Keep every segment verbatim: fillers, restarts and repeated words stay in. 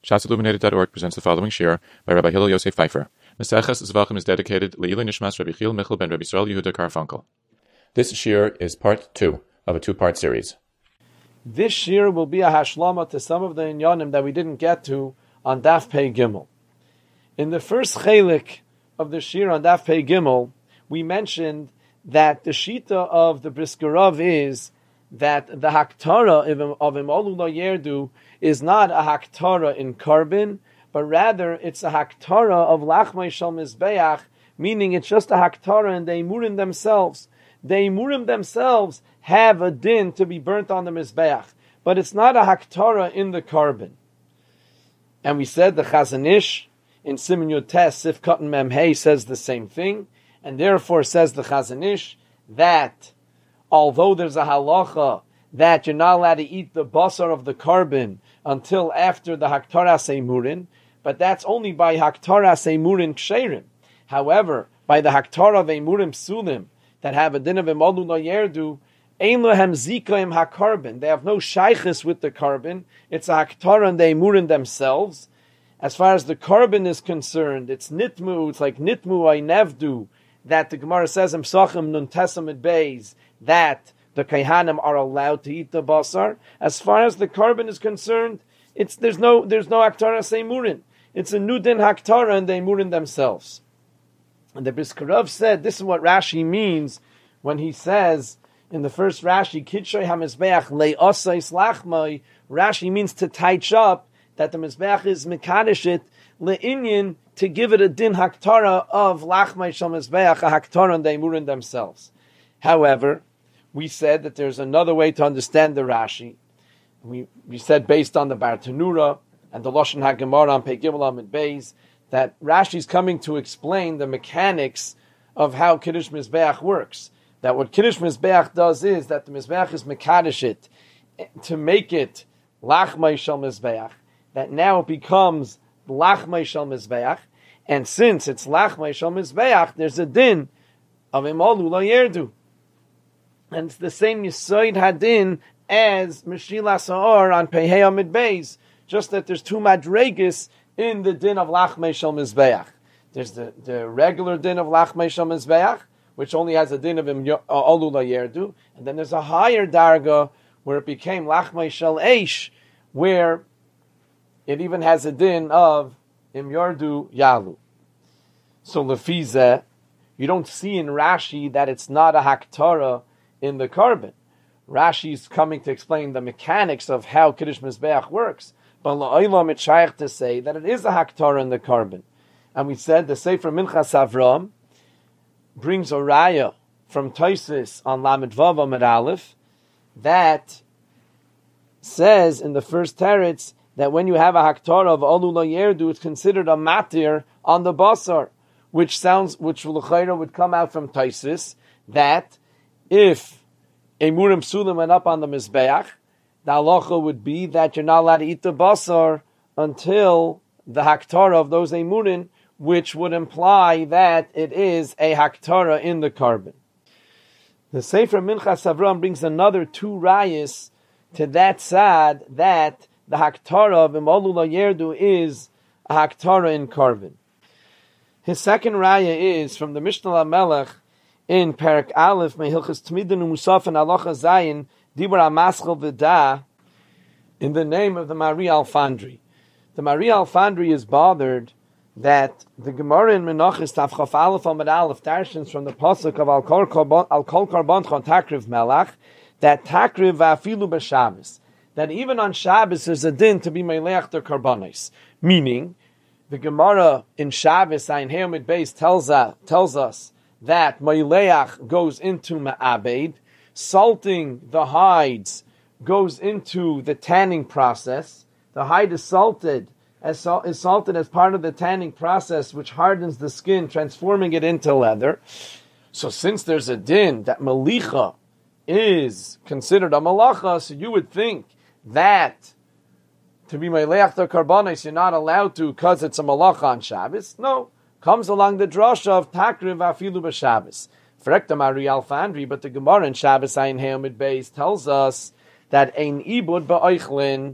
Shas Illuminated dot org presents the following shir by Rabbi Hillel Yosef Pfeiffer. Maseches Zvachim is dedicated Le'ilui Nishmas Rabbi Chil Michal ben Rabbi Yisrael Yehuda Karfunkel. This shir is part two of a two-part series. This shir will be a hashlama to some of the inyanim that we didn't get to on Daf Pei Gimel. In the first chelik of the shir on Daf Pei Gimel, we mentioned that the shita of the Briskerov is that the haktara of Imolu Lo Yerdu is not a haktara in carbon, but rather it's a haktara of Lachmai Shal Mizbeach, meaning it's just a haktara and the imurim themselves. The imurim themselves have a din to be burnt on the Mizbeach, but it's not a haktara in the carbon. And we said the Chazon Ish in Siman Yud Tes Sif Katan Mem Hey says the same thing, and therefore says the Chazon Ish that although there's a halacha that you're not allowed to eat the basar of the carbon until after the haktaras eimurin, but that's only by haktaras eimurin ksherim. However, by the haktara of eimurim psulim that have a din of imolu lo yerdu, ein lohem zikaim hakarbon. They have no shaychus with the carbon. It's a haktara and the eimurin themselves. As far as the carbon is concerned, it's nitmu. It's like nitmu ay nevdu that the Gemara says in Psachim nun tesam et beis that the Kaihanim are allowed to eat the basar. As far as the carbon is concerned, it's there's no there's no haktara seimurin. It's a nudin haktara and the imurin themselves. And the Briskerov said this is what Rashi means when he says in the first Rashi, Kidshay hamizbeach le'osais lachmai. Rashi means to touch up that the mizbeach is mekadeshit le'inyin to give it a din haktara of lachmai shal mizbeach, a haktara and the imurin themselves. However, we said that there's another way to understand the Rashi. We we said based on the Bartanura and the Lashon HaGemara on Pei Gimel Amid Beis that Rashi's coming to explain the mechanics of how Kiddush Mizbeach works. That what Kiddush Mizbeach does is that the Mizbeach is mekadeshit to make it Lachmai Shal Mizbeach. That now it becomes Lachmai Shal Mizbeach, and since it's Lachmai Shal Mizbeach, there's a din of Imolu Lo Yerdu. And it's the same Yisoid Hadin as Meshila Sa'or on Pehei Amid Beis, just that there's two Madregis in the din of Lachmei Shal Mizbeach. There's the, the regular din of Lachmei Shal Mizbeach, which only has a din of Imolu Lo Yerdu, and then there's a higher Darga where it became Lachmei Shal Eish, where it even has a din of Im Yordu Yalu. So Lefizeh, you don't see in Rashi that it's not a haktara in the carbon. Rashi's coming to explain the mechanics of how Kiddush Mizbeach works, but la'olam it's shaykh to say that it is a haktara in the carbon. And we said the Sefer Minchas Avram brings a raya from Taisis on Lamed Vav Amud Aleph that says in the first teretz that when you have a haktara of Olu Lo Yerdu, it's considered a matir on the basar, which sounds, which l'chayra would come out from Taisis that if Emurim Psulim went up on the Mizbeach, the halacha would be that you're not allowed to eat the basar until the haktara of those Emurim, which would imply that it is a haktara in the carbon. The Sefer Minchas Avram brings another two rayas to that side that the haktara of Imolu Lo Yerdu is a haktara in carbon. His second raya is from the Mishnah LaMelech in Perak Aleph, Mehilchas Tmidin Umusaf and Alocha Zayin, Dibra Maschel V'da, in the name of the Mari Alfandri. The Mari Alfandri is bothered that the Gemara in Menachos Tavchaf Aleph Amud Aleph darshans from the pasuk of Al Kol Karboncha Takriv Melach that Takriv Va'afilu B'Shabbos, that even on Shabbos there's a din to be Meleach der Karbonis, meaning the Gemara in Shabbos Ayin Heomid Beis tells us tells us that Meileach goes into Ma'abed, salting the hides goes into the tanning process. The hide is salted as sal- is salted as part of the tanning process, which hardens the skin, transforming it into leather. So since there's a din that Malicha is considered a Malacha, so you would think that to be Meileach der Karbonis, you're not allowed to because it's a Malacha on Shabbos. No. Comes along the drasha of Takriv Afilu B'Shabbos. Frekta Mari Alfandri, but the Gemara in Shabbos Ayin Heomid Beis tells us that ein ibud ba'oichlin,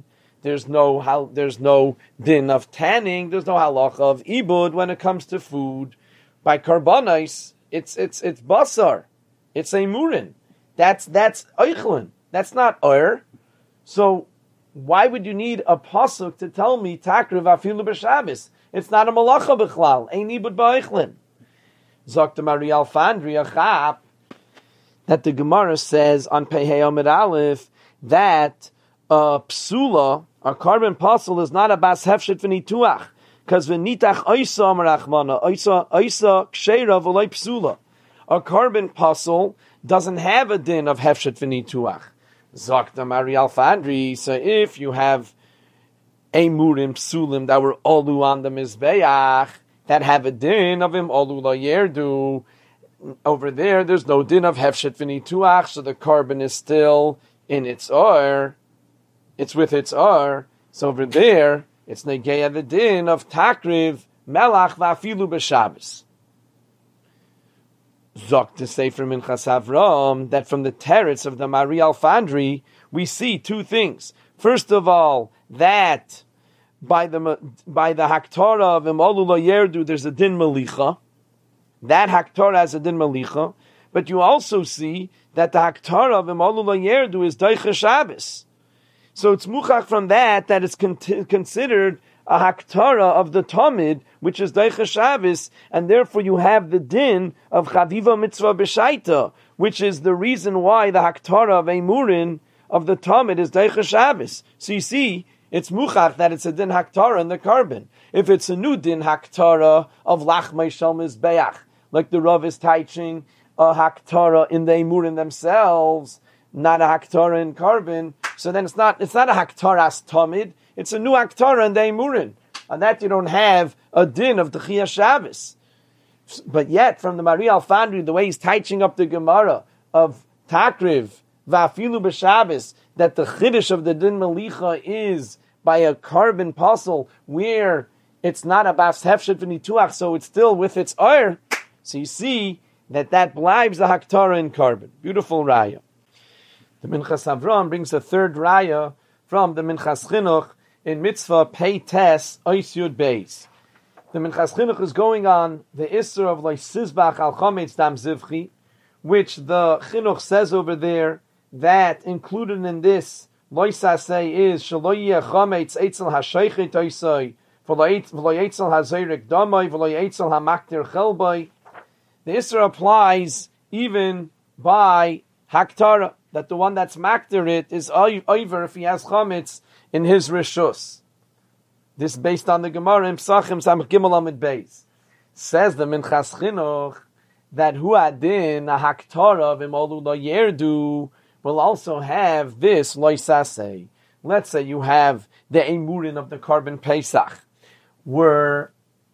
there's no hal, there's no din of tanning, there's no halacha of ibud when it comes to food. By karbanos, it's it's it's basar, it's a murin. That's that's eichlin. That's not oir. So why would you need a pasuk to tell me takriv afilu b'Shabbos? It's not a malacha b'chlal. Ein ibud ba'eichlin. Zok the Marial Fandri achap that the Gemara says on Pehei Amid Aleph that a psula, a carbon pasul, is not a bas hefshet v'nituach, because v'nitach oisa amarachmana, oisa oisa ksheira v'loi psula. A carbon pasul doesn't have a din of hefshet v'nituach. Zakta Marial Fandri. So if you have a murim psulim that were olu on the mizbeach that have a din of him olu la yerdu, over there there's no din of hefshet v'nituach, so the carbon is still in its or. It's with its R. So over there, it's negeya the din of takriv, melach, va'afilu b'Shabbos. Zok to say from Minchas Avram that from the teretz of the Mari Alfandri, we see two things. First of all, that by the by the Haktorah of Imolu Lo Yerdu, there's a din malicha. That Haktorah has a din malicha. But you also see that the Haktorah of Imolu Lo Yerdu is Daicha Shabbos. So it's muchach from that that it's con- considered a haktara of the Talmud, which is Daicha Shabbos, and therefore you have the din of Chaviva Mitzvah B'Shaita, which is the reason why the haktara of Eimurin of the Talmud is Daicha Shabbos. So you see, it's muchach that it's a din haktara in the carbon. If it's a new din haktara of Lachmei Shel Mizbeach, like the Rav is teaching a haktara in the Eimurin themselves, not a haktara in carbon, so then it's not it's not a haktaras tamid, it's a new haktara in the Eimurin. On that you don't have a din of the Chiyah Shabbos. But yet, from the Mari Alfandri, the way he's teaching up the Gemara of Takriv, Va'afilu b'Shabbos, that the Chiddush of the din Melicha is by a carbon puzzle where it's not a Bas Hefshet v'Nituach, so it's still with its oir. So you see that that blives the haktara in carbon. Beautiful raya. The Minchas Avram brings a third raya from the Minchas Chinuch in Mitzvah Pei Tes Ois Yud Beis. The Minchas Chinuch is going on the Isser of Lois Sizbach Al Chometz Dam Zivchi, which the Chinuch says over there that included in this Lois Asay is Shelo Yeh Chometz Eitzel HaShoichet Oisoi V'lo Eitzel HaZoyrek Damoi V'lo Eitzel HaMaktir Chelboi. The Isser applies even by Haktara, that the one that's makter it is over if he has chametz in his rishus. This is based on the Gemara in Psachim Samach Gimel Amid Beis. Says the Minchas Chinuch that hu adin a haktara of imolu lo yerdu will also have this loisase. Let's say you have the emurin of the carbon pesach were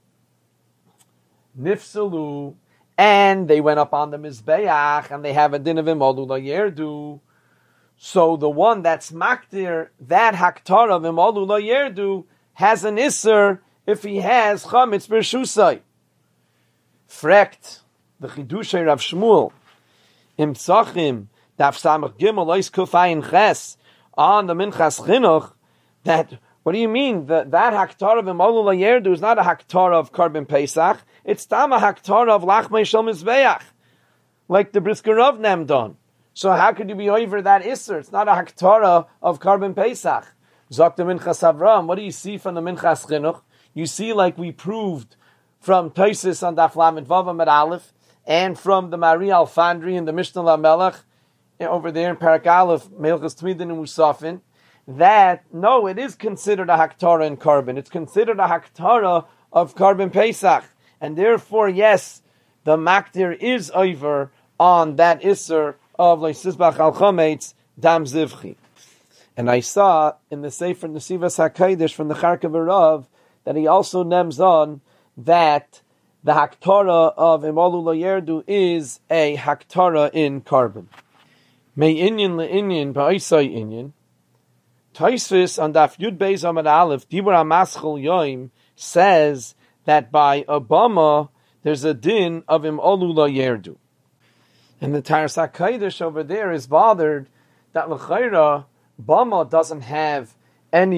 nifsalu, and they went up on the Mizbeach, and they have a din of imolu lo yerdu. So the one that's maktir, that haktara of imolu lo yerdu, has an isser if he has chametz b'rshusai. Frekt, the Chidushei Rav Shmuel, im Psachim, daf samach gimel ois kufayin ches, on the Minchas Chinuch, that, what do you mean? The, that haktara of imolu lo yerdu is not a haktara of carbon pesach, it's tama haktara of lachmei shel mizbeach, like the Brisker Rav nem done. So how could you be over that isser? It's not a haktara of carbon pesach. Zok the Minchas Avram. What do you see from the Minchas Chinuch? You see, like we proved from Tosis on Daf Lamed Vav Amud Aleph, and from the Mari Alfandri and the Mishnah LaMelech over there in Parak Aleph, Melchus Tmidin and Musafin, that no, it is considered a haktara in carbon. It's considered a haktara of carbon pesach. And therefore, yes, the makdir is over on that isser of Leisizbach al Chometz Dam Zivchi. And I saw in the Sefer Nesivas HaKadosh from the Charkav Rav that he also names on that the haktara of imolu lo yerdu is a haktara in carbon. May inyan le inyan ba'isai inyan. Tosfos on Daf Yud Beis Amud Aleph Dibur HaMaschel Yoim says that by Obama there's a din of imolu lo yerdu. And the Taras HaKadosh over there is bothered that l'chayra Bama doesn't have any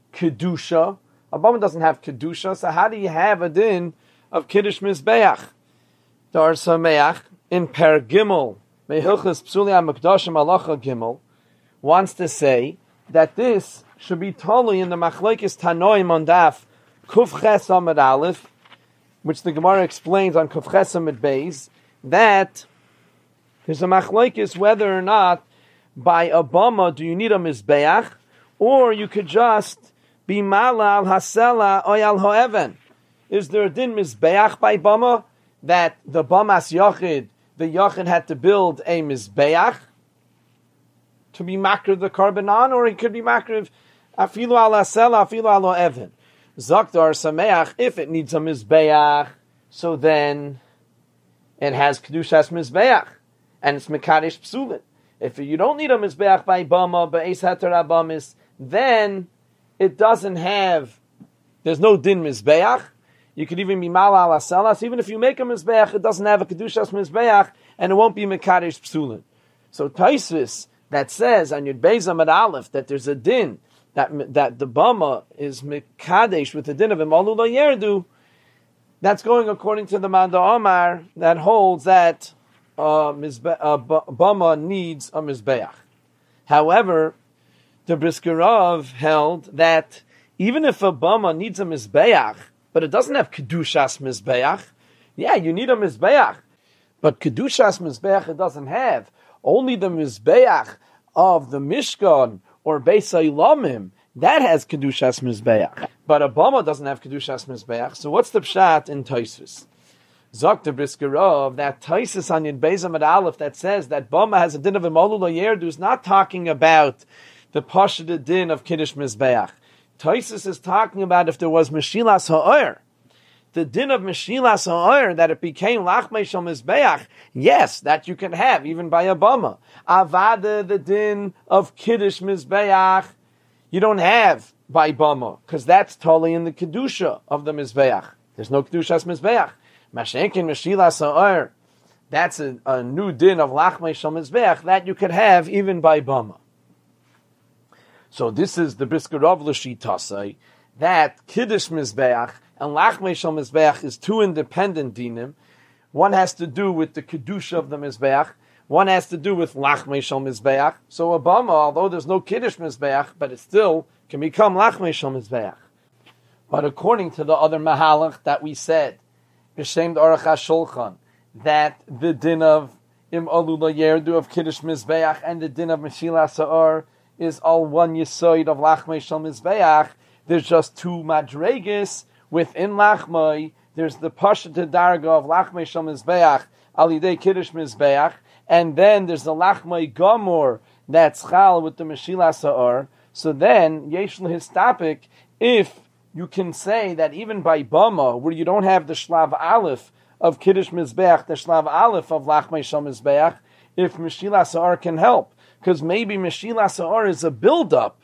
kedusha. A bama doesn't have kedusha, so how do you have a din of kiddush mizbeach? Dar Sameach in Per Gimel, Mehilchas Psuli HaMikdashim Halacha Gimel, wants to say that this should be totally in the Machlokes Tanoim on Daf Kuf Ches Amud Aleph, which the Gemara explains on Kuf Ches Amud Beis, that there's a Machlokes whether or not by a bama do you need a mizbeach, or you could just be mala al hasela oy al hoeven. Is there a din mizbeach by bama that the bamas yachid, the yachid had to build a mizbeach to be makriv the karbanon, or it could be makriv afilu al hasela afilu al hoeven. Zakdar sameach, if it needs a mizbeach, so then it has kedushas mizbeach, and it's mekadesh psulin. If you don't need a mizbeach by bama, but eis heter abamis, then it doesn't have, there's no din mizbeach. You could even be mala ala salas. Even if you make a mizbeach, it doesn't have a kedushas mizbeach, and it won't be mekadesh psulin. So Taisvis that says on Yud Beis Amud Aleph that there's a din that that the bama is mekadesh with the din of imalu lo yerdu, that's going according to the Manda Omar that holds that uh, mizbe, uh, bama needs a mizbeach. However, the Brisker Rav held that even if a bama needs a mizbeach, but it doesn't have kedushas mizbeach, yeah, you need a mizbeach, but kedushas mizbeach it doesn't have. Only the mizbeach of the Mishkan or Beis Ilamim that has kedushas mizbeach, but a bama doesn't have kedushas mizbeach. So what's the pshat in Tosfos? Zok the Brisker Rav that Tosfos on Yud Beis Amud Aleph that says that bama has a din of imalu lo yerdu is not talking about the pashut din of kiddush mizbeach. Tosfos is talking about if there was meshilas ha'or, the din of meshilas ha'or, that it became lachmei shel mizbeach. Yes, that you can have even by a bama. Avada, the din of kiddush mizbeach, you don't have by bama because that's totally in the kedusha of the mizbeach. There's no kedushas mizbeach. Mashenkin meshilas ha'or, that's a, a new din of lachmei shel mizbeach that you could have even by bama. So this is the Brisker Rav l'shitasai that kiddush mizbeach and lachmei shel mizbeach is two independent dinim. One has to do with the kedusha of the mizbeach. One has to do with lachmei shel mizbeach. So a bama, although there's no kiddush mizbeach, but it still can become lachmei shel mizbeach. But according to the other mahalach that we said, b'shem Aruch HaShulchan, that the din of im alu lo yerdu of kiddush mizbeach and the din of meshilas ha'or is all one yisoid of lachmei shel mizbeach. There's just two madreges within lachmei. There's the pashut darga of lachmei shel mizbeach al yidei kiddush mizbeach, and then there's the lachmei gomor that's chal with the meshilas ha'or. So then yesh l'histapik, if you can say that even by bama where you don't have the shlav aleph of kiddush mizbeach, the shlav aleph of lachmei shel mizbeach, if meshilas ha'or can help. Because maybe meshilas ha'or is a build-up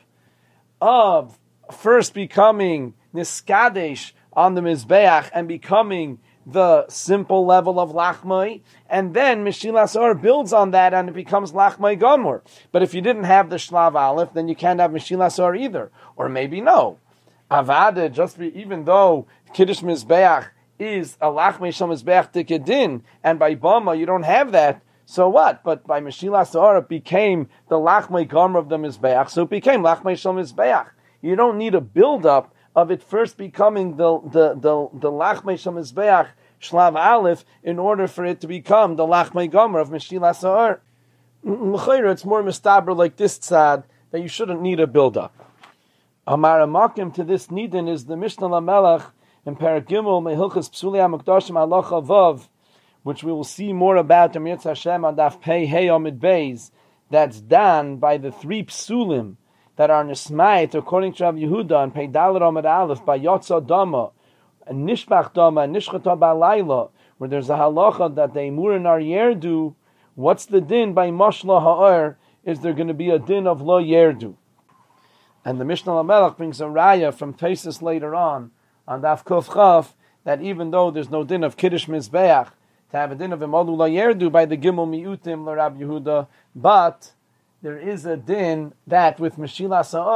of first becoming niskadesh on the mizbeach and becoming the simple level of lachmai, and then meshilas ha'or builds on that and it becomes lachmai gomor. But if you didn't have the shlav aleph, then you can't have meshilas ha'or either. Or maybe no. Avada, just be, even though kiddush mizbeach is a lachmai shel mizbeach tikedin, and by bama you don't have that, so what? But by meshilas ha'or it became the lachmei gomer of the mizbeach, so it became lachmei shel mizbeach. You don't need a build-up of it first becoming the the the, the lachmei shel mizbeach shlav aleph in order for it to become the lachmei gomer of meshilas ha'or. L'chayra, it's more mistaber like this tzad that you shouldn't need a build-up. Amar amakim to this nidin is the Mishnah Lamelech in Perek Gimel Mehilchas Psuli HaMikdashim Halacha Vav, which we will see more about in Mirz Hashem on Daf Pei Hey Amud Beis, that's done by the three psulim that are nismayit according to Rav Yehuda and Pei Dalet Amud Aleph by Yotza Dama, and Nishbach Dama, and Nishchata Ba'layla, where there's a halacha that the Emurin Ar Yerdu, what's the din by Mashla Ha'or? Is there going to be a din of Lo Yerdu? And the Mishnah Lamelech brings a raya from Tosfos later on, on Daf Kuf Chaf, that even though there's no din of Kiddush Mizbeach, to have a din of Imalu La Yerdu by the Gimel Miutim LaRab Yehuda, but there is a din that with Meshilas Ha'or,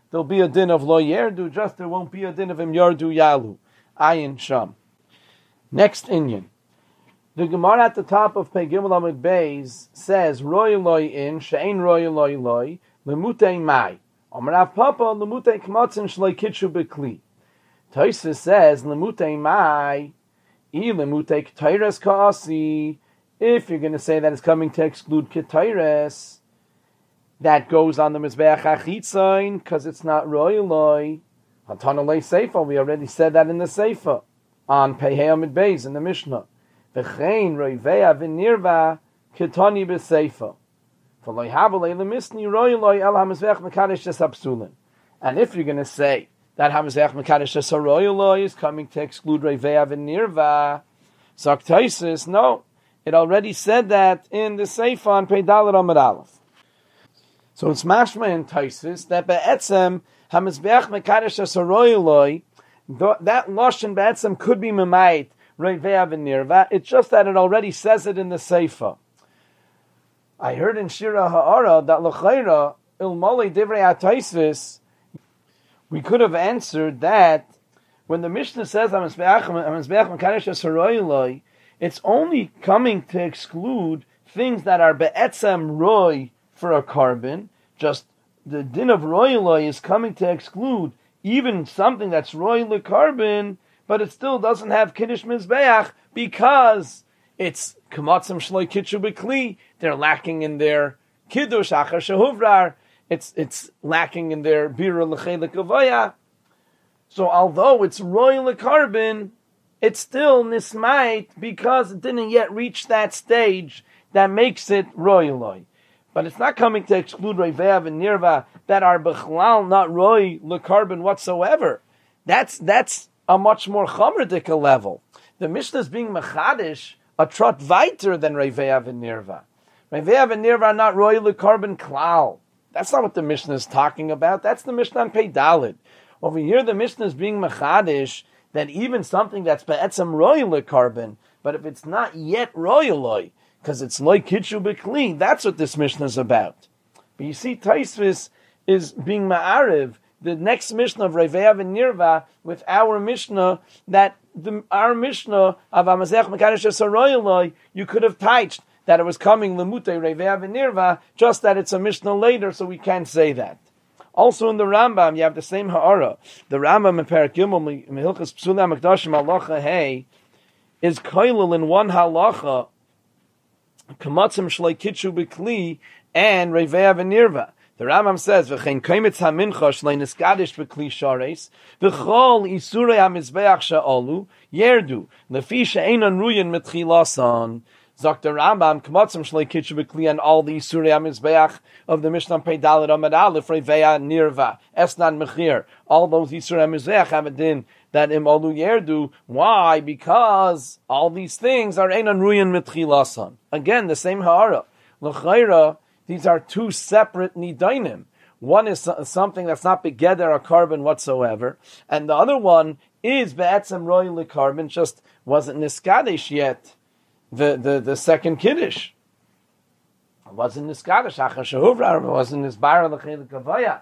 there'll be a din of lo yerdu, just there won't be a din of im yardu yalu. Ayin sham. Next inyan. The Gemara at the top of Pei Gimel Amud Beis says, Roy loy in, she'ein roy loy loy, lemutei mai. Amarav Papa, lemutei kmatzin shloi kitshu bekli. Tosfos says, lemutei mai, I lemutei k'tayres ka'asi. If you're going to say that it's coming to exclude k'tayres, that goes on the Mizbeach HaChitzain, because it's not roy loy. Hatana lei seifa, we already said that in the seifa, on Pei Amud Beis in the Mishnah. V'chein roivea v'nirva kitani b'seifa. V'loi habalei l'misni roiloi el hamizvech mekadesh esapsulin. And if you're going to say that hamizvech mekadesh esaroiloi is coming to exclude roivea v'nirva, Tosfos, no, it already said that in the seifa on Pei Dalet Amud Aleph. So it's mashma in Tosfos that be'etzem hamizvech mekadesh esaroiloi, that lashon be'etzem could be memayit it's just that it already says it in the Seifa. I heard in Shira Ha'ara that l'chayra ilmali divrei Tosfos, we could have answered that when the Mishnah says it's only coming to exclude things that are be'etzem roy for a carbon. Just the din of roy loy is coming to exclude even something that's roy le carbon, but it still doesn't have Kiddush Mizbeach because it's Kamatzim Shloi Kitshu B'Kli. They're lacking in their Kiddush Achar Shehuvrar. It's it's lacking in their Bira L'Chelik Avaya. So although it's Royal Carbon, it's still Nismait because it didn't yet reach that stage that makes it Royaloi. But it's not coming to exclude Roiveav and Nirva that are B'chlal, not Roy L'Carbon whatsoever. That's that's a much more chamerdika level. The Mishnah is being mechadish a trot weiter than Reiveav and Nirva. Reiveav and Nirva are not royal carbon klal. That's not what the Mishnah is talking about. That's the Mishnah on Pei Daled. Over here, the Mishnah is being mechadish that even something that's be'etzem royal carbon, but if it's not yet royaloi, because it's loy kitshu b'kli, that's what this Mishnah is about. But you see, Tosfos is being ma'ariv the next Mishnah of Reiveav and Nirva with our Mishnah, that the, our Mishnah of Amazech Mekadesh Esaroyaloi, you could have touched that it was coming Lemute Reiveav and Nirva, just that it's a Mishnah later, so we can't say that. Also in the Rambam, you have the same Ha'ara. The Rambam in Perek Gimel, Mehilchas Psula Makdashim Halacha Hey, is koilel in one halacha, Kamatzim Shloi Kitshu B'Kli, and Reiveav and Nirva. The Rambam says, "V'chein kaimitz hamincha shlei niskadish b'kli shares, v'chol isurei hamizbeach sha'olu yerdu lefi she'enon ruyin mitchilasan." Zok the Rambam, "Kamatzim shlei kitshu b'kli," and all the isurei hamizbeach of the Mishnah Pei Daled Amud Aleph, Reiveya Nirva, Esnan Mechir, all those isurei hamizbeach have a din that im olu yerdu. Why? Because all these things are enon ruyin mitchilasan. Again, the same ha'ara. L'chayra, these are two separate nidainim. One is something that's not begeder a carbon whatsoever, and the other one is be'etzem royal carbon, just wasn't niskadesh yet. The, the, the second kiddush. It wasn't niskadesh, achar shehuvrar, it wasn't nisbar l'chelik avaya.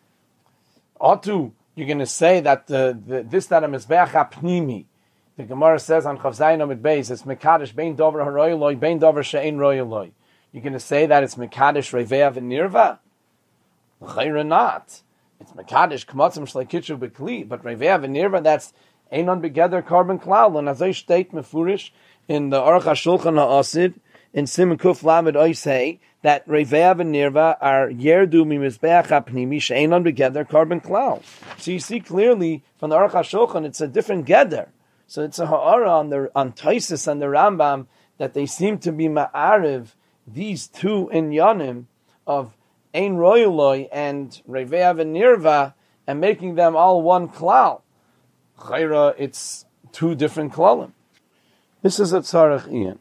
Otu, you're going to say that the, the, this that a mizbeach hapnimi, the Gemara says on Chav Zayin Amud Beis, it's mekadesh bein dover haroyaloi, bein dover she'ein royaloi. You're going to say that it's Mekadesh Reiveav and Nirva? L'chayra not. It's Mekadesh Kamatzim Shlei Kitshu B'Kli, but Reiveav and Nirva, that's Einon Begeder Carbon Klal. And as I state Mefurish in the Aruch HaShulchan HaAsid, in Siman Kuf Lamed Oisei, that Reiveav and Nirva are Yerdu Mi Mizbeach HaPnimi She'einon Begeder Carbon Klal. So you see clearly from the Aruch HaShulchan, it's a different Geder. So it's a Ha'ara on the on Tosfos and the Rambam that they seem to be Ma'ariv these two inyanim of Ein Royaloi and Reiveav and Nirva, and making them all one klal. Chayra, it's two different klalim. This is a tzarech iyan.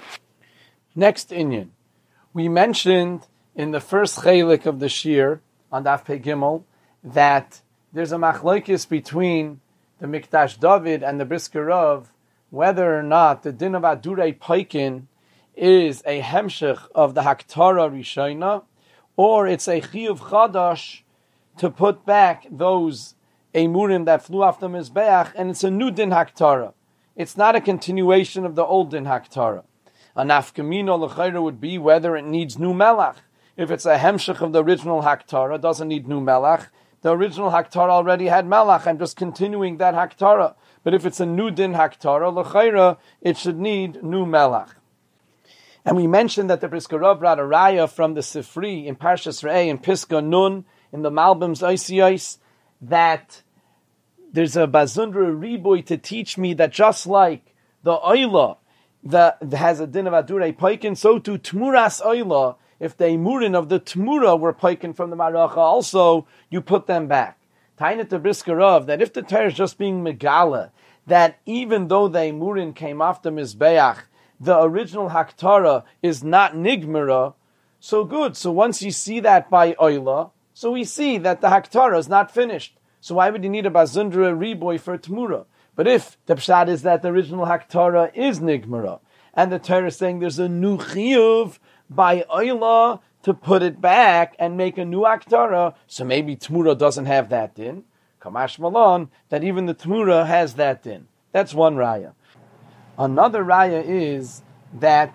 Next inyan. We mentioned in the first chelik of the shir, on Daf Pei Gimel, that there's a machlokes between the Mikdash David and the Brisker Rav, whether or not the din of Adurei Paikin is a hemshech of the Haktara Rishayna, or it's a chiyuv chadash to put back those emurim that flew off the Mizbeach, and it's a new din haktara. It's not a continuation of the old din haktara. A nafkamino l'chayra would be whether it needs new melach. If it's a hemshech of the original haktara, it doesn't need new melach. The original haktara already had melach. I'm just continuing that haktara. But if it's a new din haktara, l'chayra, it should need new melach. And we mentioned that the Brisker Rav brought a raya from the Sifri in Parshas Re'eh in Piska Nun in the Malbim's Oisiyos that there's a Bazundra Riboy to teach me that just like the Oila that has a din of Adurei Paikin, so too Tmuras Oila, if the Emurin of the Tmura were Paikin from the Maracha, also you put them back. Tainat the Brisker Rav, that if the Torah is just being Megala, that even though the Emurin came after Mizbeach, the original Haktara is not Nigmara, so good. So once you see that by Oila, so we see that the Haktara is not finished. So why would you need a Bazundra Riboy for Tmura? But if the Pshat is that the original Haktara is Nigmara, and the Torah is saying there's a new Chiyuv by Oila to put it back and make a new Haktara, so maybe Tmura doesn't have that din. Kamash Malon, that even the Tmura has that din. That's one raya. Another raya is that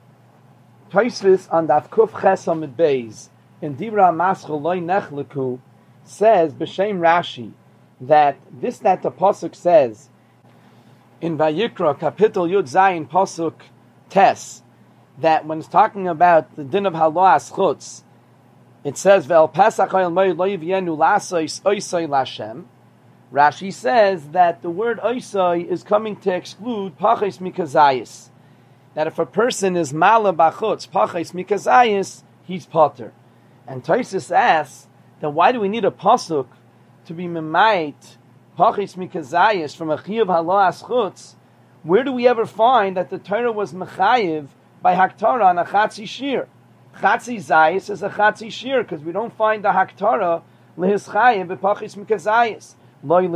Tosfos on Daf Kuf Ches Amud Beis in Dibra Maschel Loi Nechleku says b'Shem Rashi that this that the pasuk says in Vayikra Kapitel Yud Zayin pasuk Tes, that when it's talking about the din of Haloas Chutz, it says Ve'el Pesach Hayel Moed Lo Yivyenu Lasois Oisai Lashem. Rashi says that the word Oisai is coming to exclude Pachis Mikazayis. That if a person is Mala Bachutz, Pachis Mikazayis, he's Potter. And Tosfos asks that why do we need a pasuk to be Memait Pachis Mikazayis from a Chiyuv Haloas Chutz? Where do we ever find that the Torah was Mechayiv by Haktara on a Chatzi Shir? Chatzi Zayis is a Chatzi Shir because we don't find the Haktara Lehis Chayiv B'Pachis Mikazayis. When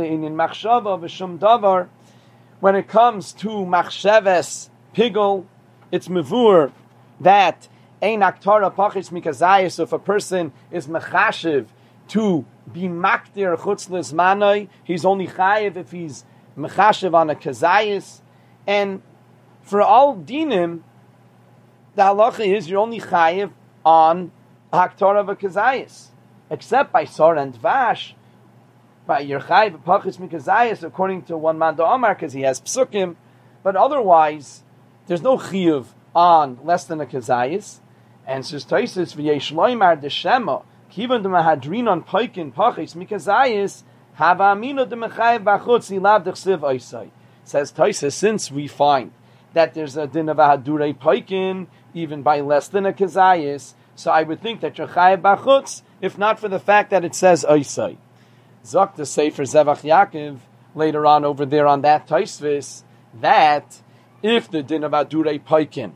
it comes to machsheves pigul, it's mevur that ein aktara pachis mikazayis. If a person is mechashiv to be makdir chutz lizmanai, he's only chayiv if he's mechashiv on a kazayis. And for all dinim, the halacha is you're only chayiv on haktara of a kazayis, except by sor and vash. By Yerchai Pachis Mikazayis, according to one man Omar, because he has psukim, but otherwise there's no chiyuv on less than a kazayis. And says Tosfos v'yesh loymar deshema kivan de mahadrin on paikin Pachis Mikazayis hava amino de mechayev bachutz ilav dechsiv oisai. Says Tosfos, since we find that there's a din of a hadurei paikin even by less than a kazayis, so I would think that Yerchai bachutz, if not for the fact that it says oisai. Zok the Sefer Zevach Yaakov later on over there on that Tosfos that if the din of Adurei Paikin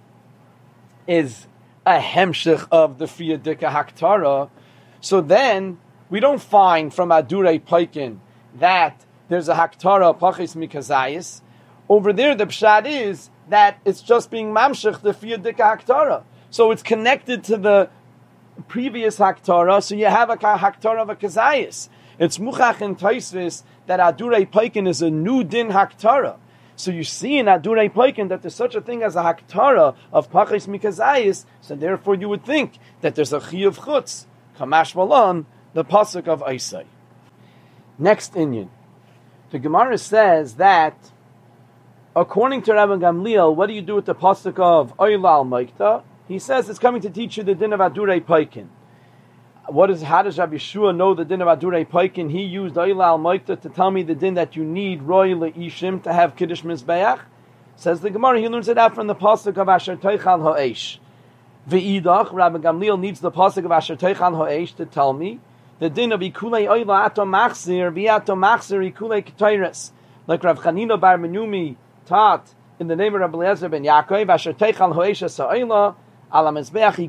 is a hemshich of the Friyadika Haktara, so then we don't find from Adurei Paikin that there's a Haktara Pachis Mikazayis. Over there the pshat is that it's just being mamshich the Friyadika Haktara. So it's connected to the previous Haktara, so you have a Haktara of a Kazayis. It's muchach in Tosfos that Adurei Paikin is a new din haktara. So you see in Adurei Paikin that there's such a thing as a haktara of Pachis Mikazayis, so therefore you would think that there's a chiyuv chutz, Kamash Malon, the pasuk of Oisai. Next inyan. The Gemara says that according to Rabbi Gamliel, what do you do with the pasuk of Oilal Maikta? He says it's coming to teach you the din of Adurei Paikin. What is? How does Rabbi Yeshua know the din of Adurei Paikin? He used Oila al Moikta to tell me the din that you need Roy Le'ishim to have Kiddush Mizbeach. Says the Gemara, he learns it out from the pasuk of Asher Teichal Ha'esh. Ve'idach, Rabbi Gamliel needs the pasuk of Asher Teichal Ha'esh to tell me the din of Ikulei Oila Ato Machzir V'Ato Machzir Ikulei Ketayres. Like Rav Chanina Bar Menumi taught in the name of Rabbi Eliezer ben Yaakov, Asher Teichal Ha'esh Sa'oila that by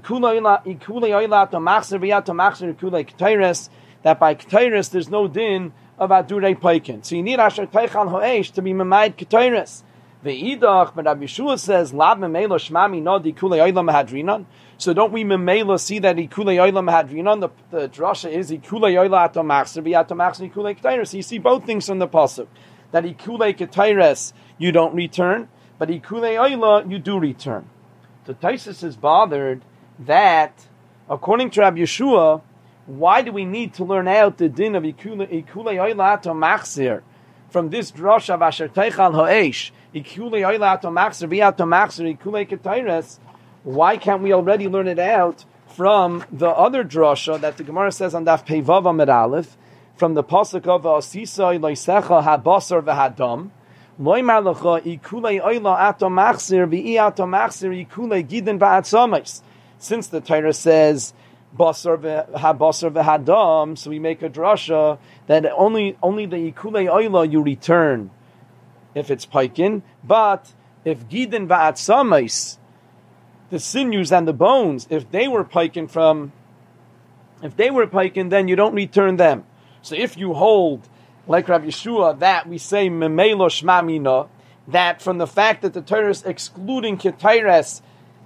Ketayres there's no din of Adurei Paikin. So you need Asher Teichal Ha'esh to be Memaid Ketayres. Ve'idach, but Rabbi Yeshua says, Lab Memelo Shmami Nodi Kulei Oila Mahadrinan. So don't we memela see that ikulei oila mahadrinon? The the drasha is ikulei oila ato machzer v'ato machzer ikulei ketayres. So you see both things from the pasuk that ikulei ketayres you don't return, but ikulei oila you do return. So Taisus is bothered that according to Rabbi Yeshua, why do we need to learn out the din of ikulei oila ato machzer from this drasha of asher teichal ha'esh ikulei oila ato machzer v'ato machzer ikulei ketayres? Why can't we already learn it out from the other drasha that the Gemara says on Daf Pei Vav Amud Aleph, from the pasuk of Asisai Loisecha Habasar V'Hadam, Loimar Lecha Ikulei Oila Ato Machzir V'i Ato Machzir Ikulei Gidin Ba'atzamis. Since the Torah says Basar Habasar V'Hadam, so we make a drasha that only only the Ikulei Oila you return if it's paikin, but if Gidin Ba'atzamis, the sinews and the bones, if they were piking from, if they were piking, then you don't return them. So if you hold, like Rav Yeshua, that we say memelo shmamina, that from the fact that the Torah is excluding ketayres,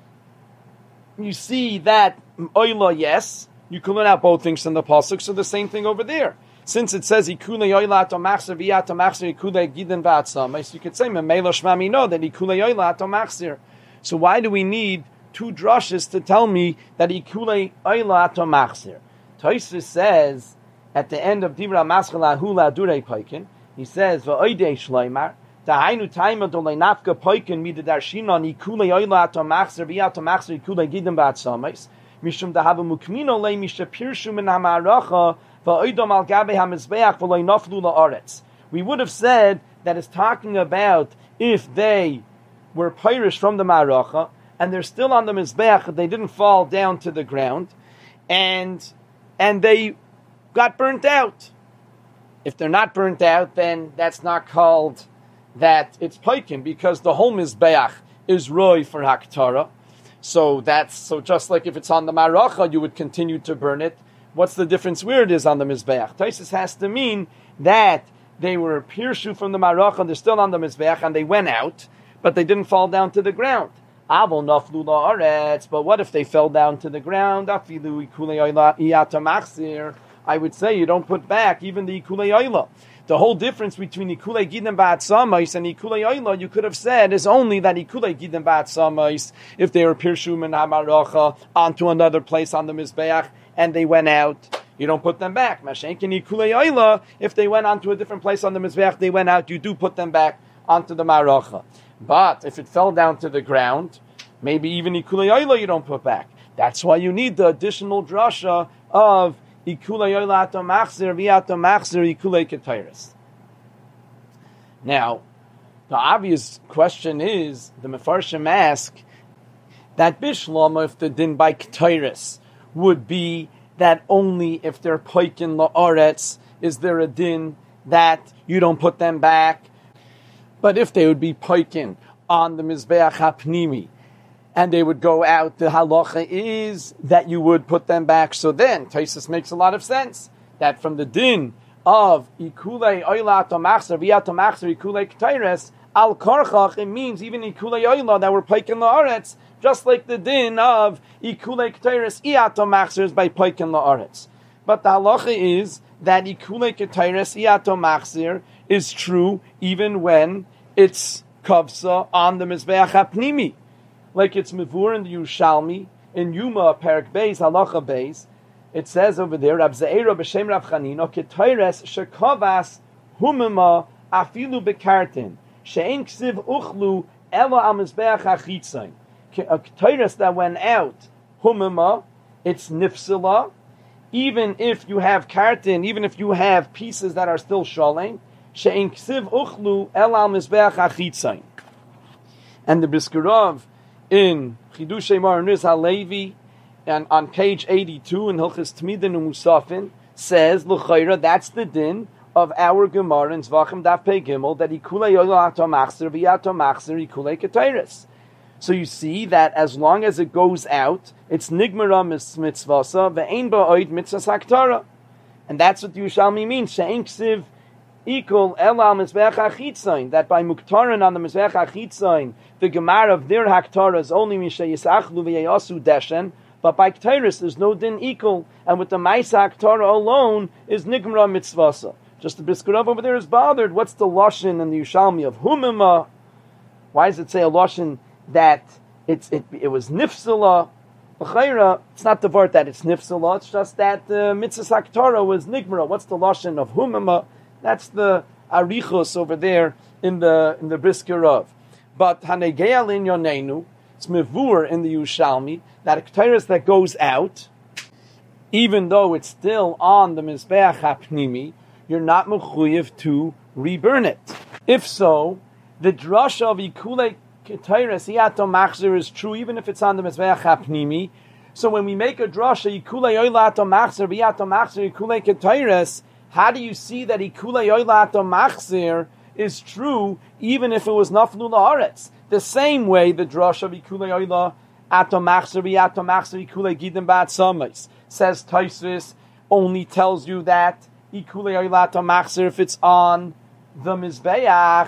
you see that oila, yes, you can learn out both things from the pasuk. So the same thing over there. Since it says ikulei oila ato machzir v'ato machzir ikulei gidin v'atzam, you could say memelo shmamina that ikulei oila ato machzir. So why do we need two drushes to tell me that ikulei oila ato machzir? Tosfos says at the end of Divra Maschal Ahula Durei Paikin, he says va'oidei shleimar tahainu taima dolei nafka Paikin midadarshina ikulei oila ato machzir v'ato machzir ikulei gidin ba'atzamis mishum dahava mukmino lei misha pirshu min hamaracha va'oidom al gabe hamizbeach v'loi naflu la'aretz. We would have said that it's talking about if they were pirish from the maracha and they're still on the mizbeach, they didn't fall down to the ground, and and they got burnt out. If they're not burnt out, then that's not called that it's paikin, because the whole mizbeach is roy for haktara. So that's so just like if it's on the maracha, you would continue to burn it. What's the difference where it is on the mizbeach? Taisus has to mean that they were pirshu from the maracha, they're still on the mizbeach, and they went out, but they didn't fall down to the ground. Avol naflu la'aretz. But what if they fell down to the ground? Afilu ikulei oila iyata machzir. I would say you don't put back even the ikulei oila. The whole difference between ikulei gidin ba'atzamis and ikulei oila, you could have said, is only that ikulei gidin ba'atzamis, if they were pirshum and hamaracha onto another place on the mizbeach and they went out, you don't put them back. Mashenkin ikulei oila, if they went onto a different place on the mizbeach, they went out, you do put them back onto the maracha. But if it fell down to the ground, maybe even ikulei oila you don't put back. That's why you need the additional drasha of ikulei oila ato machzir v'ato machzir ikulei ketayres. Now, the obvious question is, the Mefarshim ask, that bishlama, if the din by ketayres would be that only if they're poikin la'aretz, is there a din that you don't put them back? But if they would be poikin on the Mizbeach HaPnimi, and they would go out, the halacha is that you would put them back. So then, Taisus makes a lot of sense, that from the din of Ikulei Oila Ato Machzer, V'ato Machzer, Ikulei Ketayres, Al Korchach, it means even Ikulei Oila that were poikin la'aretz, just like the din of Ikulei Ketayres, Iato Machzer is by poikin la'aretz. But the halacha is that Ikulei Ketayres, Iato Machzer is true even when it's kavsa on the Mizbeach HaPnimi. Like it's mevur in the Yerushalmi, in Yuma, Perak Beis, Halacha Beis, it says over there, Rab Ze'era b'shem Rav Chanina, Ketayres shekavas humima afilu bekartin, she'en ksiv uchlu elo al Mizbeach HaChitzain. A Ketayres that went out, humima, it's nifsila, even if you have kartin, even if you have pieces that are still shalem, she'en ksiv uchlu elo al Mizbeach HaChitzain. And the Briskerov in Chidushei Maraniz HaLevi, and on page eighty-two in Hilchis Tmidin Umusafin, says, L'chayra, that's the din of our Gemara in Zvachim Daf Pei Gimel, that Ikulei Yola Ato Machzer, V'yato Machzer, Ikulei Ketayres. So you see that as long as it goes out, it's Nigmara Mitzvasa, Ve'ein Ba'oid Mitzvas Haktara. And that's what Yerushalmi means, She'en Ksiv Equal Elam Mizbeach HaChitzain, that by Muktaran on the Mizbeach HaChitzain, the Gemara of their Haktara is only Misha Yisachlu V'yayasu Deshen, But by Ketairis, there's no din equal, and with the Maisa Haktarah alone is Nigmra Mitzvasa. Just the Brisker Rav over there is bothered. What's the Lashon in the Yushalmi of Humima? Why does it say a Lashon that it's, it, it was Nifsala? It's not the word that it's Nifsala, it's just that the uh, Mitzvah Haktarah was Nigmra. What's the Lashon of Humima? That's the Arichos over there in the in the Brisker Rav. But Hanegeya Lin Yonenu, it's Mevur in the Yushalmi, that a Ketairis that goes out, even though it's still on the Mizbeach HaPnimi, you're not mechuyev to reburn it. If so, the drasha of Ikulei Ketairis Iato Machzir is true, even if it's on the Mizbeach HaPnimi. So when we make a drasha, Ikulei Oilato Machzir, Iato Machzir, Ikulei Ketairis, how do you see that Ikulei Oilato Machzir is true, even if it was Naflu La'aretz? The same way the drasha of Ikulei Oilato Machzir, Iato Machzir, Ikulei Gidim Ba'at Samais says Taisvis only tells you that Ikulei Oilato Machzir if it's on the Mizbeach.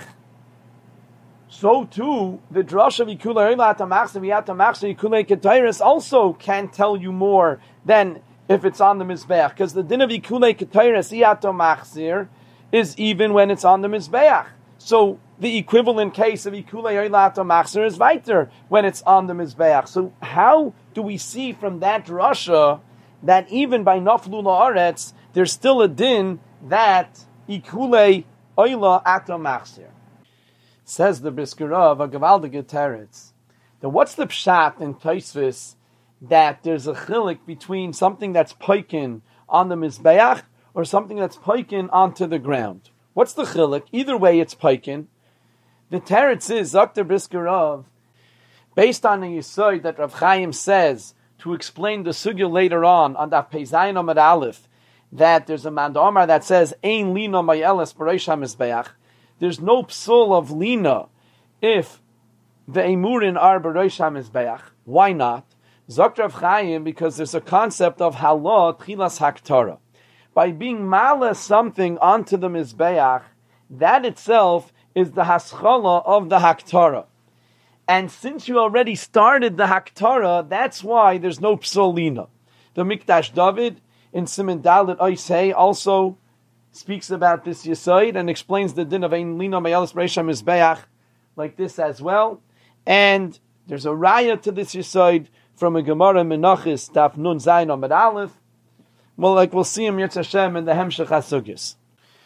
So too, the drush of Ikulei Oilato Machzir, Iato Machzir, Ikulei Ketairis also can tell you more than if it's on the Mizbeach, because the din of Ikulei Ketairis, Iato Machzir, is even when it's on the Mizbeach. So the equivalent case of Ikulei Oilato Machzir is weiter when it's on the Mizbeach. So how do we see from that drasha that even by Naflu La'aretz, there's still a din that Ikulei Oilato Machzir? Says the Brisker Rav, a Gavaldige Teretz. Then what's the pshat in Taisvis that there's a chilik between something that's poikin on the Mizbeach or something that's poikin onto the ground? What's the chilik? Either way, it's poikin. The Teretz is, Zakter Brisker Rav, based on the Yisoid that Rav Chaim says to explain the sugya later on, on that Peizayin Amad Aleph, that there's a Mandamar that says, Ein lina mayeles b'reish ha-Mizbeach. There's no psul of lina if the emurin are b'reish ha-Mizbeach. Why not? Zok Rav Chaim, because there's a concept of halah tchilas haktara. By being mala something onto the Mizbeach, that itself is the haschala of the haktara. And since you already started the haktara, that's why there's no psul lina. The Mikdash David in Siman Dalet Oisei also speaks about this Yisoid and explains the din of Ein Lina Mayelis B'reish HaMizbeach like this as well. And there's a raya to this Yisoid from a Gemara Menachis Daf Nun Zayin Amud Aleph. Well, like we'll see him Yirtz Hashem in the Hemshech HaSugis.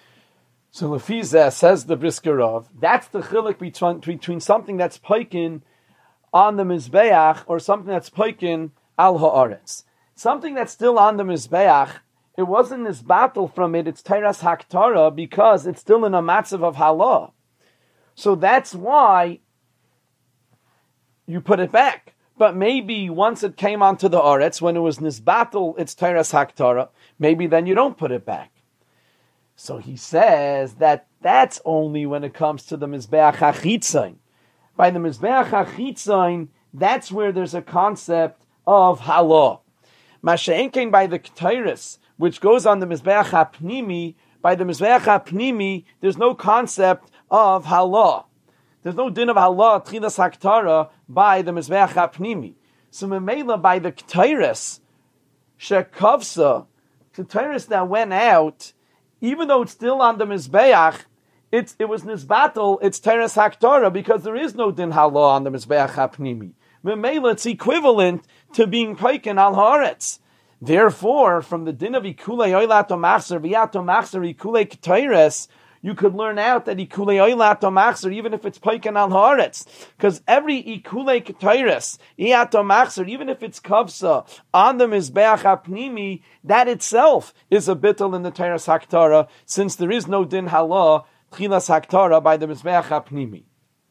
So Lefizeh says the Brisker Rav, that's the chilik between, between something that's poikin on the Mizbeach or something that's poikin al ha'aretz. Something that's still on the Mizbeach, it wasn't this battle from it, it's Teiras Haktara, because it's still in a matzav of halah. So that's why you put it back. But maybe once it came onto the Aretz, when it was Nizbatel, it's Teiras Haktara, maybe then you don't put it back. So he says that that's only when it comes to the Mizbeach HaChitzain. By the Mizbeach HaChitzain, that's where there's a concept of halah. Masha'enkein by the Ketairis, which goes on the Mizbeach HaPnimi, by the Mizbeach HaPnimi, there's no concept of halah. There's no din of halah, tchilas haktara, by the Mizbeach HaPnimi. So Memela, by the Ketairis, Shekavsa, Ketairis that went out, even though it's still on the Mizbeach, it's, it was Nizbatel, it's Teres Haktara, because there is no din halah on the Mizbeach HaPnimi. Memela, it's equivalent to being Paikin al Haaretz. Therefore, from the din of Ikulei Oilato Machzer, Viato Machzer, Ikulei Ketairis, you could learn out that Ikulei Oilato Machzer, even if it's Paikin al Haaretz, because every Ikulei Ketairis, Iato Machzer, even if it's Kavsa, on the Mizbeach HaPnimi, that itself is a bittul in the Teres Haktara, since there is no din halah, Tchilas Haktara, by the Mizbeach HaPnimi.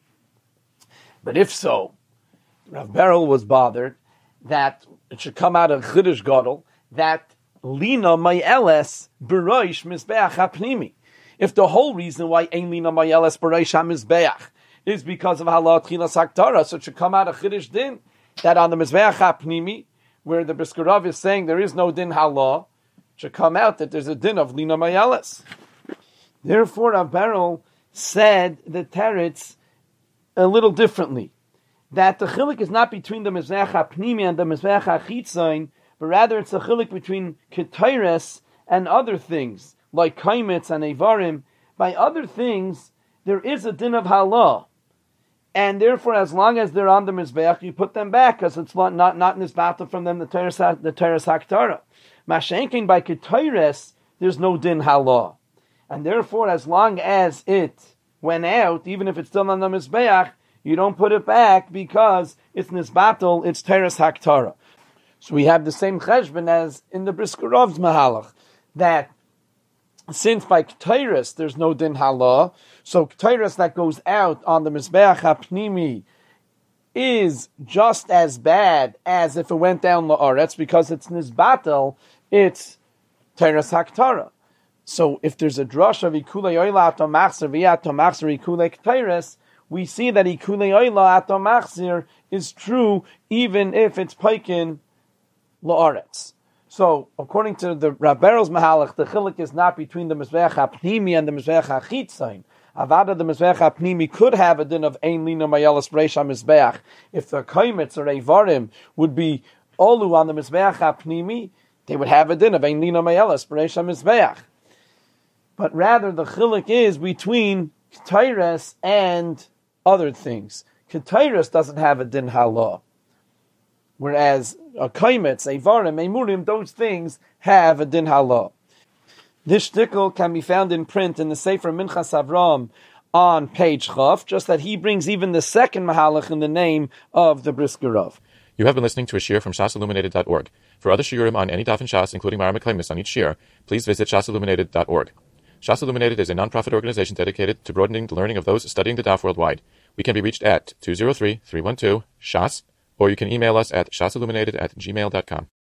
But if so, Rav Beryl was bothered that it should come out of Chiddush Gadol that Lina Mayeles B'Roish Mizbeach HaPnimi. If the whole reason why Ein Lina Mayeles B'Roish HaMizbeach is because of Halah Tchilas Haktara, so it should come out of Chiddush Din that on the Mizbeach HaPnimi, where the Brisker Rav is saying there is no Din Halah, should come out that there's a Din of Lina Mayeles. Therefore, Rav Beryl said the teretz a little differently. that the chiluk is not between the Mizbeach HaPnimi and the Mizbeach HaChitzain, but rather it's a chiluk between Ketores and other things, like Kaimitz and Eivarim. By other things, there is a din of halah. And therefore, as long as they're on the Mizbeach, you put them back, because it's not not, not nisbata from them, the Teres the Teres HaKtara. Mashenking by Ketores, there's no din halah. And therefore, as long as it went out, even if it's still on the Mizbeach, you don't put it back because it's nisbatal, it's Teres HaKtara. So we have the same cheshbon as in the Brisker Rav's Mahalach, that since by Ketores there's no din halah, so Ketores that goes out on the Mizbeach HaPnimi is just as bad as if it went down la'aretz, because it's nisbatal, it's Teres HaKtara. So if there's a drush of Ikulei Oyla Ato Machzir V'Ato Machzir Ikulei Ketores, we see that Ikulei Oyla Ato Machzir is true even if it's Paikin La'aretz. So, according to the Rabberel's Mahalach, the chiluk is not between the Mizbeach HaPnimi and the Mizbeach HaChitzain. Avada, the Mizbeach HaPnimi could have a din of Ein Lina Mayelas Breish HaMizbeach if the Kaimitz or Eivarim would be Olu on the Mizbeach HaPnimi, they would have a din of Ein Lina Mayelas Breish HaMizbeach. But rather, the chiluk is between Ketores and other things. Ketores doesn't have a din halah, whereas a Kaimitz, Eivarim, Eimurim, those things have a din halah. This shtickle can be found in print in the Sefer Minchas Avram on page Chaf, just that he brings even the second Mahalach in the name of the Brisker Rav. You have been listening to a shiur from shas illuminated dot org. For other shiurim on any daf in Shas, including Mara Meklemis on each shiur, please visit shas illuminated dot org. Shas Illuminated is a non-profit organization dedicated to broadening the learning of those studying the daf worldwide. We can be reached at two zero three, three one two, shas, or you can email us at shasilluminated at gmail dot com.